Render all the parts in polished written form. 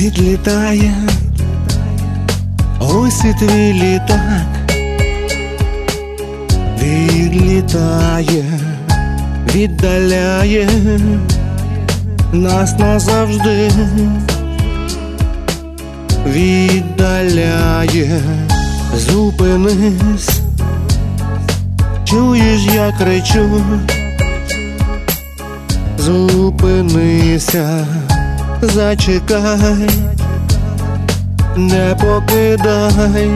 Відлітає ось і твій літак, відлітає, віддаляє нас назавжди, віддаляє. Зупинись, чуєш, я кричу, зупинися, зачекай, не покидай,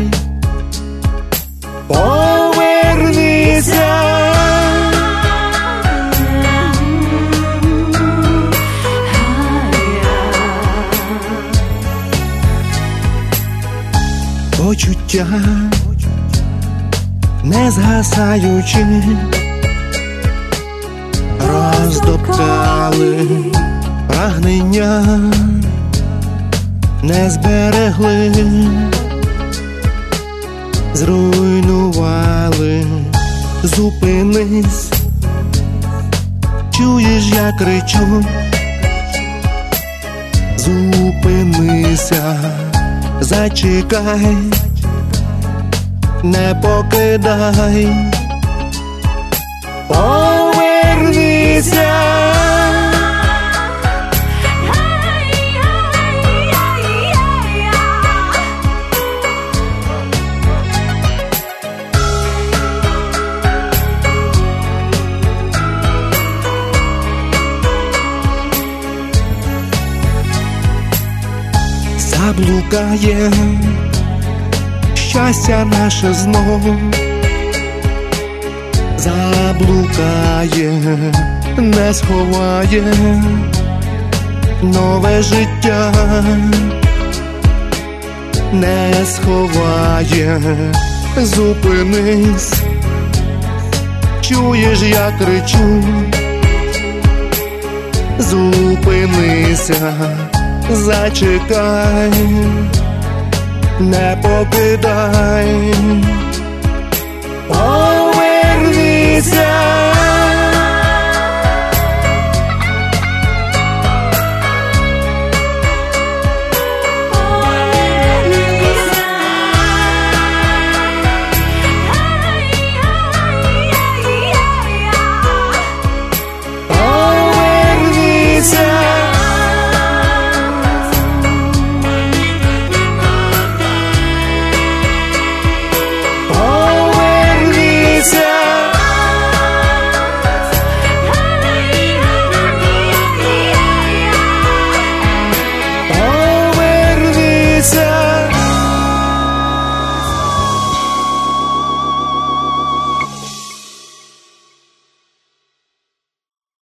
повернися. Почуття не згасаючи, роздоптали прагнення, не зберегли, зруйнували. Зупинись, чуєш, я кричу, зупинися, зачекай, не покидай, повернися. Заблукає щастя наше знов, заблукає, не сховає нове життя, не сховає. Зупинись, чуєш, я кричу, зупинися, зачекай, не покидай, повернися.